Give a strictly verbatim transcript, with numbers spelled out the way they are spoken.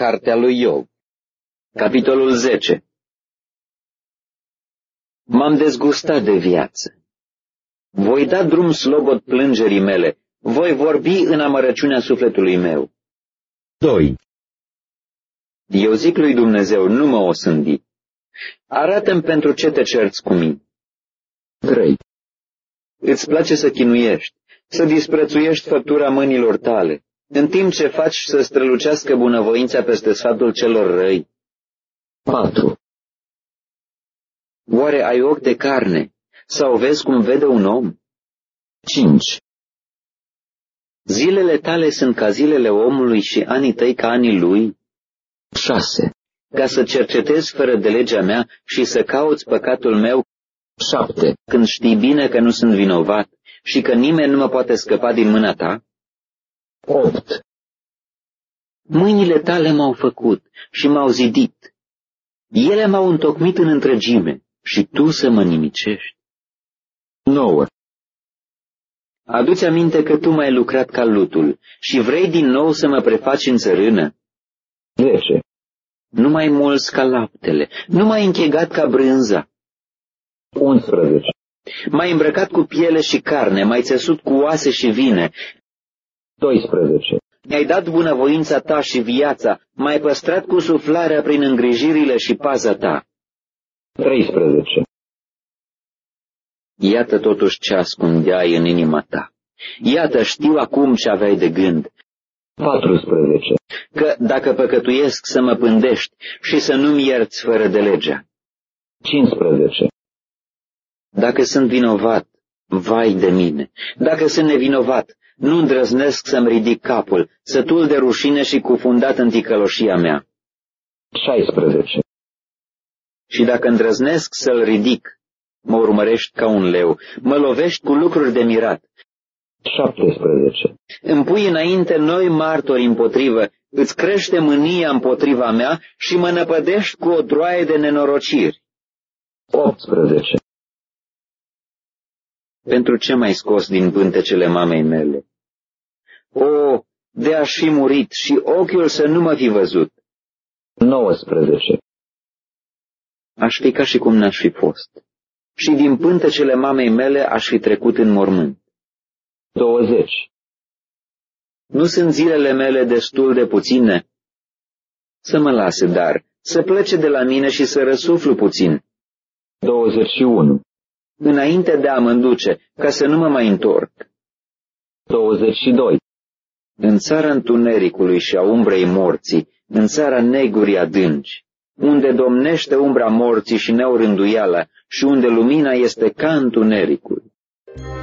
Cartea lui Iov. Capitolul zece. M-am dezgustat de viață. Voi da drum slobod plângerii mele, voi vorbi în amărăciunea sufletului meu. doi. Eu zic lui Dumnezeu, nu mă osândi. Arată-mi pentru ce te cerți cu mine. trei. Îți place să chinuiești, să disprețuiești făptura mâinilor tale, în timp ce faci să strălucească bunăvoința peste sfatul celor răi. patru. Oare ai ochi de carne, sau vezi cum vede un om? cinci. Zilele tale sunt ca zilele omului și anii tăi ca anii lui? șase. Ca să cercetezi fără de legea mea și să cauți păcatul meu, șapte. când știi bine că nu sunt vinovat și că nimeni nu mă poate scăpa din mâna ta? opt. Mâinile tale m-au făcut și m-au zidit. Ele m-au întocmit în întregime și tu să mă nimicești. nouă. Adu-ți aminte că tu m-ai lucrat ca lutul și vrei din nou să mă prefaci în țărână? zece. Nu mai mulți ca laptele, nu m-ai închegat ca brânza. unsprezece. M-ai îmbrăcat cu piele și carne, m-ai țesut cu oase și vine. doisprezece. Mi-ai dat bunăvoința ta și viața, m-ai păstrat cu suflarea prin îngrijirile și paza ta. treisprezece. Iată totuși ce ascundeai în inima ta. Iată, știu acum ce aveai de gând, patrusprezece. că dacă păcătuiesc să mă pândești și să nu-mi ierți fără de legea. cincisprezece. Dacă sunt vinovat, vai de mine. Dacă sunt nevinovat, nu îndrăznesc să-mi ridic capul, sătul de rușine și cufundat în ticăloșia mea. șaisprezece. Și dacă îndrăznesc să-l ridic, mă urmărești ca un leu, mă lovești cu lucruri de mirat. șaptesprezece. Îmi pui înainte noi martori împotrivă, îți crește mânia împotriva mea și mă năpădești cu o droaie de nenorociri. optsprezece. Pentru ce m-ai scos din pântecele mamei mele? O, de aș fi murit și ochiul să nu mă fi văzut. nouăsprezece. Aș fi ca și cum n-aș fi fost. Și din pântecele mamei mele aș fi trecut în mormânt. douăzeci. Nu sunt zilele mele destul de puține? Să mă lase, dar, să plece de la mine și să răsuflu puțin. douăzeci și unu. Înainte de a mă înduce, ca să nu mă mai întorc. douăzeci și doi. În țara întunericului și a umbrei morții, în țara negurii adânci, unde domnește umbra morții și neorânduiala și unde lumina este ca întunericul.